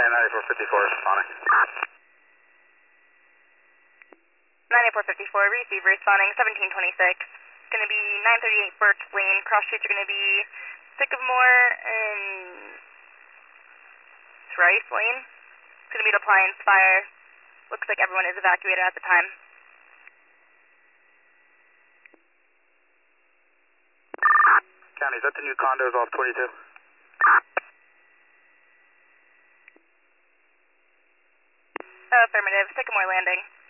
9454 responding. 9454, receive responding 1726. It's going to be 938 Birch Lane. Cross streets are going to be Sycamore and Rice Lane. It's going to be an appliance fire. Looks like everyone is evacuated at the time. County, is that the new condos off 22? Affirmative, Sycamore Landing.